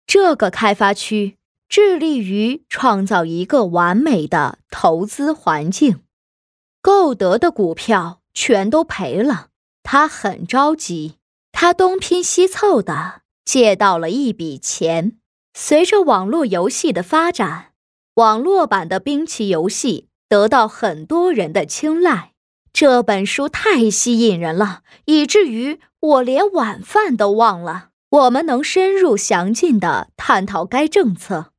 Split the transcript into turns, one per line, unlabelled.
这个开发区致力于创造一个完美的投资环境。购得的股票全都赔了，他很着急。他东拼西凑的借到了一笔钱。随着网络游戏的发展，网络版的兵棋游戏得到很多人的青睐。这本书太吸引人了，以至于我连晚饭都忘了。我们能深入详尽地探讨该政策。